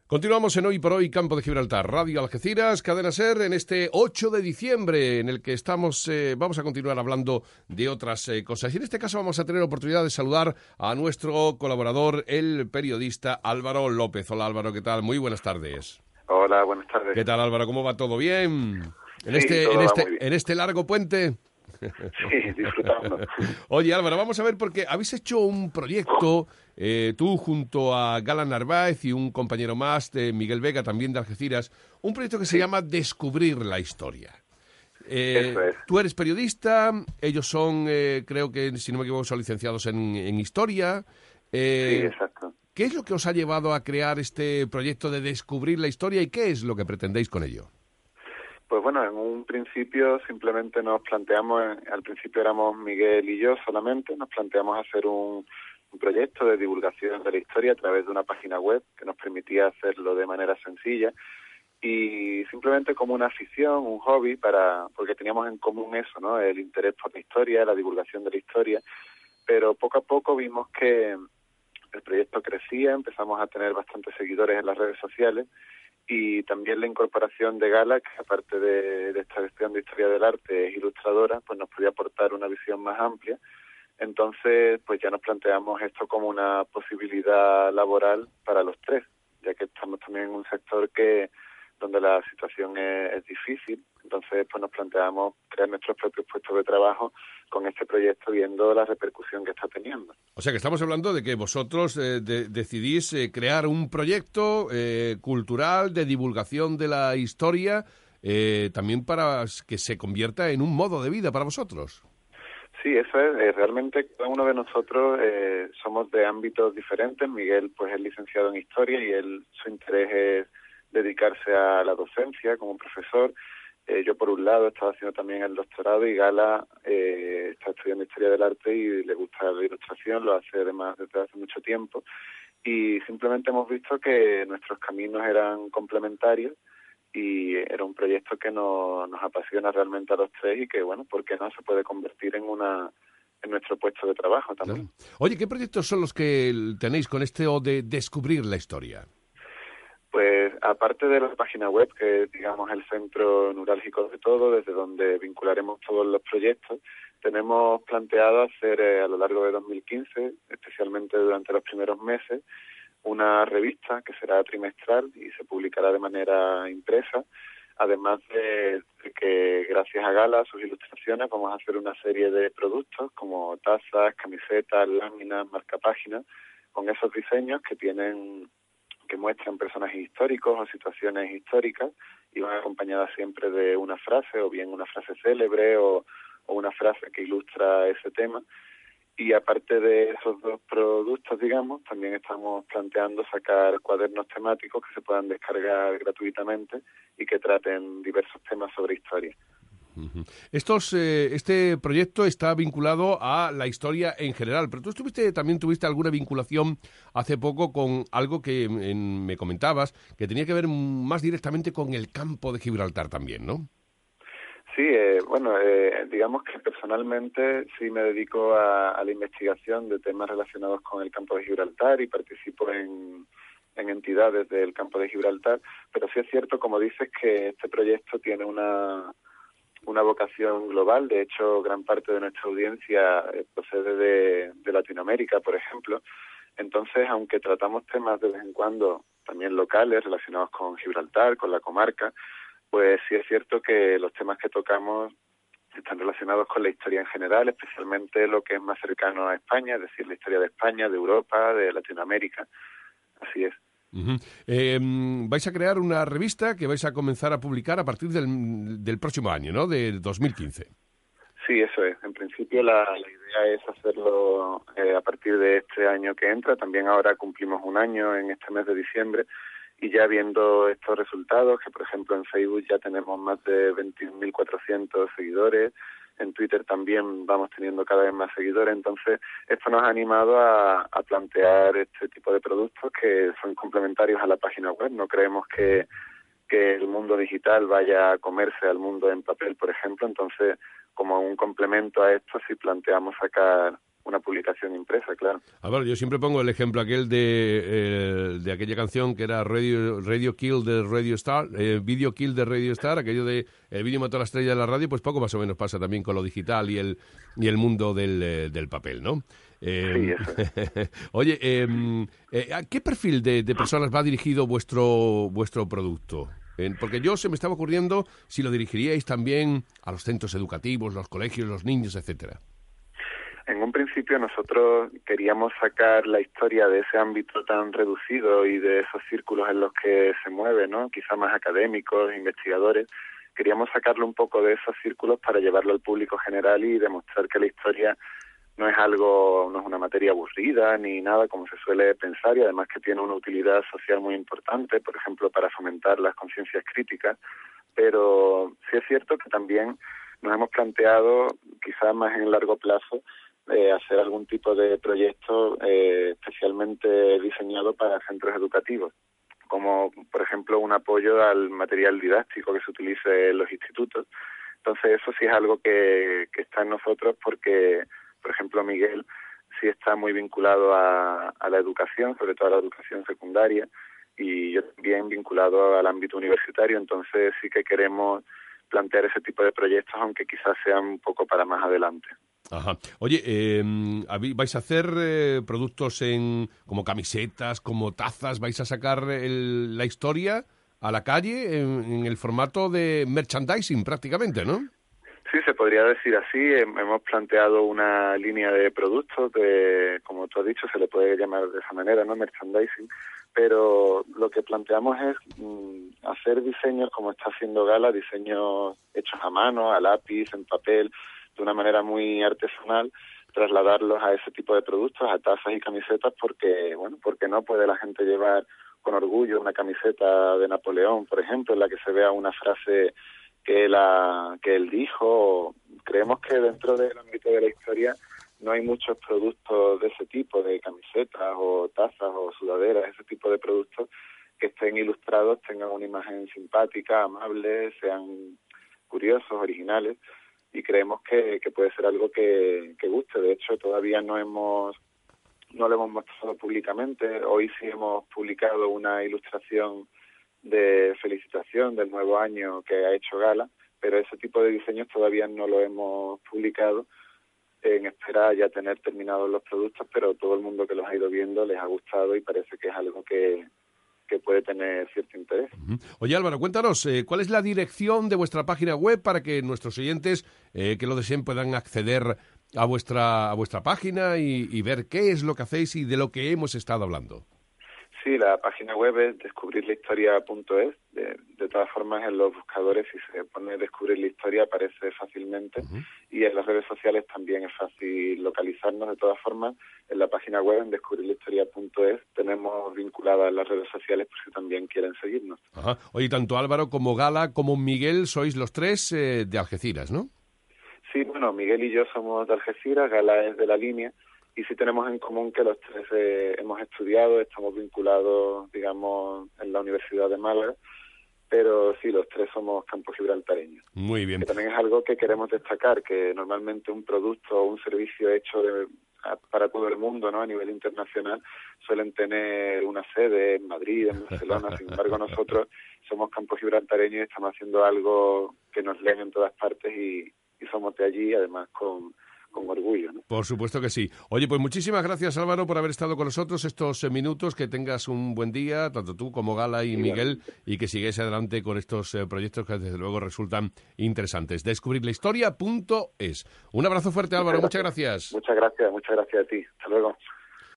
Continuamos en Hoy por Hoy, Campo de Gibraltar, Radio Algeciras, Cadena SER, en este 8 de diciembre, en el que vamos a continuar hablando de otras cosas. Y en este caso vamos a tener oportunidad de saludar a nuestro colaborador, el periodista Álvaro López. Hola Álvaro, ¿qué tal? Muy buenas tardes. Hola, buenas tardes. ¿Qué tal Álvaro? ¿Cómo va todo? ¿Bien? Sí, todo va muy bien. En este largo puente. Sí, disfrutando. Oye Álvaro, vamos a ver, porque habéis hecho un proyecto, tú junto a Gala Narváez y un compañero más, de Miguel Vega, también de Algeciras, un proyecto que se llama Descubrir la Historia. Eso es. Tú eres periodista, ellos son, creo que, si no me equivoco, son licenciados en Historia. Sí, exacto. ¿Qué es lo que os ha llevado a crear este proyecto de Descubrir la Historia y qué es lo que pretendéis con ello? Pues bueno, en un principio simplemente nos planteamos, al principio éramos Miguel y yo solamente, nos planteamos hacer un proyecto de divulgación de la historia a través de una página web que nos permitía hacerlo de manera sencilla y simplemente como una afición, un hobby, porque teníamos en común eso, ¿no? El interés por la historia, la divulgación de la historia, pero poco a poco vimos que el proyecto crecía, empezamos a tener bastantes seguidores en las redes sociales y también la incorporación de Gala, que aparte de esta gestión de historia del arte es ilustradora, pues nos podía aportar una visión más amplia. Entonces, pues ya nos planteamos esto como una posibilidad laboral para los tres, ya que estamos también en un sector donde la situación es difícil. Entonces, pues nos planteamos crear nuestros propios puestos de trabajo con este proyecto, viendo la repercusión que está teniendo. O sea, que estamos hablando de que vosotros decidís crear un proyecto cultural de divulgación de la historia, también para que se convierta en un modo de vida para vosotros. Sí, eso es. Realmente cada uno de nosotros somos de ámbitos diferentes. Miguel pues es licenciado en Historia y su interés es dedicarse a la docencia como profesor. Yo por un lado estaba haciendo también el doctorado y Gala está estudiando Historia del Arte y le gusta la ilustración, lo hace además desde hace mucho tiempo. Y simplemente hemos visto que nuestros caminos eran complementarios y era un proyecto que nos apasiona realmente a los tres y que, bueno, ¿por qué no se puede convertir en nuestro puesto de trabajo también? Claro. Oye, ¿qué proyectos son los que tenéis con este o de Descubrir la Historia? Pues aparte de la página web, que es, digamos, el centro neurálgico de todo, desde donde vincularemos todos los proyectos, tenemos planteado hacer a lo largo de 2015, especialmente durante los primeros meses, una revista que será trimestral y se publicará de manera impresa, además de que gracias a Gala, sus ilustraciones, vamos a hacer una serie de productos como tazas, camisetas, láminas, marcapáginas, con esos diseños que muestran personajes históricos o situaciones históricas y van acompañadas siempre de una frase, o bien una frase célebre o una frase que ilustra ese tema. Y aparte de esos dos productos, digamos, también estamos planteando sacar cuadernos temáticos que se puedan descargar gratuitamente y que traten diversos temas sobre historia. Este proyecto está vinculado a la historia en general, pero tú también tuviste alguna vinculación hace poco con algo que me comentabas, que tenía que ver más directamente con el campo de Gibraltar también, ¿no? Sí, digamos que personalmente sí me dedico a la investigación de temas relacionados con el campo de Gibraltar y participo en entidades del campo de Gibraltar, pero sí es cierto, como dices, que este proyecto tiene una vocación global. De hecho, gran parte de nuestra audiencia procede de Latinoamérica, por ejemplo. Entonces, aunque tratamos temas de vez en cuando también locales relacionados con Gibraltar, con la comarca, pues sí es cierto que los temas que tocamos están relacionados con la historia en general, especialmente lo que es más cercano a España, es decir, la historia de España, de Europa, de Latinoamérica. Así es. Uh-huh. Vais a crear una revista que vais a comenzar a publicar a partir del próximo año, ¿no? De 2015. Sí, eso es. En principio la idea es hacerlo a partir de este año que entra. También ahora cumplimos un año en este mes de diciembre y ya viendo estos resultados, que por ejemplo en Facebook ya tenemos más de 21.400 seguidores, en Twitter también vamos teniendo cada vez más seguidores, entonces esto nos ha animado a plantear este tipo de productos que son complementarios a la página web. No creemos que el mundo digital vaya a comerse al mundo en papel, por ejemplo, entonces como un complemento a esto sí planteamos sacar una publicación impresa, claro. Álvaro, yo siempre pongo el ejemplo aquel de aquella canción que era Radio Kill de Radio Star, Video Kill de Radio Star, aquello de el vídeo mató a la estrella de la radio, pues poco más o menos pasa también con lo digital y el mundo del papel, ¿no? Sí, eso es. Oye, ¿a qué perfil de personas va dirigido vuestro producto? Porque se me estaba ocurriendo si lo dirigiríais también a los centros educativos, los colegios, los niños, etcétera. En un principio nosotros queríamos sacar la historia de ese ámbito tan reducido y de esos círculos en los que se mueve, ¿no? Quizá más académicos, investigadores. Queríamos sacarlo un poco de esos círculos para llevarlo al público general y demostrar que la historia no es una materia aburrida ni nada como se suele pensar, y además que tiene una utilidad social muy importante, por ejemplo, para fomentar las conciencias críticas. Pero sí es cierto que también nos hemos planteado, quizás más en largo plazo, hacer algún tipo de proyecto especialmente diseñado para centros educativos, como por ejemplo un apoyo al material didáctico que se utilice en los institutos. Entonces eso sí es algo que está en nosotros, porque por ejemplo Miguel sí está muy vinculado a la educación, sobre todo a la educación secundaria, y yo también vinculado al ámbito universitario. Entonces sí que queremos plantear ese tipo de proyectos, aunque quizás sean un poco para más adelante. Ajá. Oye, ¿vais a hacer productos como camisetas, como tazas? ¿Vais a sacar la historia a la calle en el formato de merchandising prácticamente, no? Sí, se podría decir así. Hemos planteado una línea de productos, como tú has dicho, se le puede llamar de esa manera, ¿no? Merchandising. Pero lo que planteamos es hacer diseños como está haciendo Gala, diseños hechos a mano, a lápiz, en papel, de una manera muy artesanal, trasladarlos a ese tipo de productos, a tazas y camisetas, porque no puede la gente llevar con orgullo una camiseta de Napoleón, por ejemplo, en la que se vea una frase que él dijo. Creemos que dentro del ámbito de la historia no hay muchos productos de ese tipo, de camisetas o tazas o sudaderas, ese tipo de productos que estén ilustrados, tengan una imagen simpática, amable, sean curiosos, originales, y creemos que puede ser algo que guste. De hecho, todavía no lo hemos mostrado públicamente. Hoy sí hemos publicado una ilustración de felicitación del nuevo año que ha hecho Gala, pero ese tipo de diseños todavía no lo hemos publicado, en espera ya tener terminados los productos, pero todo el mundo que los ha ido viendo les ha gustado y parece que es algo que puede tener cierto interés. Oye, Álvaro, cuéntanos, ¿cuál es la dirección de vuestra página web para que nuestros oyentes que lo deseen puedan acceder a vuestra página y ver qué es lo que hacéis y de lo que hemos estado hablando? Sí, la página web es descubrirlahistoria.es. De todas formas, en los buscadores, si se pone Descubrir la Historia, aparece fácilmente. Y en las redes sociales también es fácil localizarnos. De todas formas, en la página web, en descubrirlahistoria.es, tenemos vinculadas las redes sociales por si también quieren seguirnos. Ajá. Oye, tanto Álvaro como Gala como Miguel sois los tres de Algeciras, ¿no? Sí, bueno, Miguel y yo somos de Algeciras, Gala es de La Línea. Y sí tenemos en común que los tres hemos estudiado, estamos vinculados, digamos, en la Universidad de Málaga, pero sí, los tres somos campogibraltareños. Muy bien. Que también es algo que queremos destacar, que normalmente un producto o un servicio hecho para todo el mundo, ¿no? A nivel internacional, suelen tener una sede en Madrid, en Barcelona. Sin embargo, nosotros somos campogibraltareños y estamos haciendo algo que nos leen en todas partes y somos de allí, además con orgullo, ¿no? Por supuesto que sí. Oye, pues muchísimas gracias, Álvaro, por haber estado con nosotros estos minutos. Que tengas un buen día, tanto tú como Gala y Miguel, y que sigáis adelante con estos proyectos que desde luego resultan interesantes. Descubrirlahistoria.es. Un abrazo fuerte, Álvaro. Muchas gracias. Muchas gracias a ti. Hasta luego.